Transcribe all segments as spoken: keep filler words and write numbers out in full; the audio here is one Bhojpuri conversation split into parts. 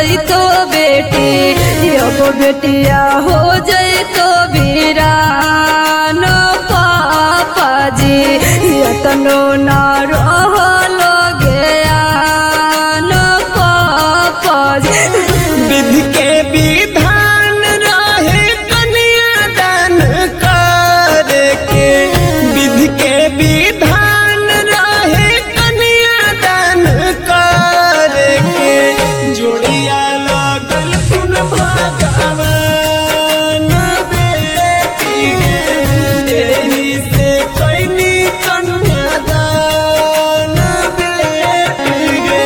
जाई तो बेटी, अब बेटिया हो जाई तो वीरान पापा जी, यतनो ना रहलो ज्ञान पापा जी। विधि के विधान रहे कन्यादान करके, विधि के विधान रहे कन्यादान करके, जोड़िया लगल सुन भगवान बेटी गे, तेरी से कैनी कन्यादान बेटी गे।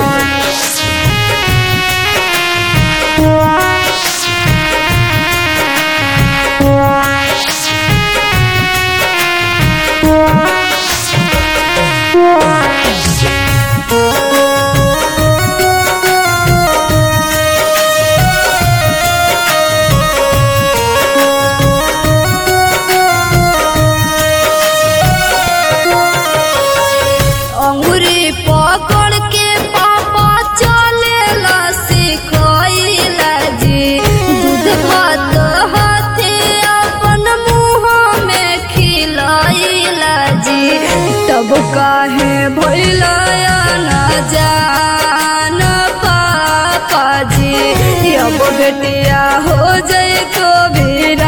अंगुरी पकड़ के पापा चलेला सिखैला जी, दूध भात हाथे अपन मुँह में खिलैला जी, तब काहे भइला ना जान पापा जी, अब बेटिया हो जाई तो वीरा